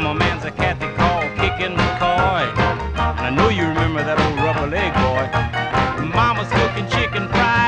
my man's a cat they call Kicking McCoy. And I know you remember that old rubber leg boy. Mama's cooking chicken fried.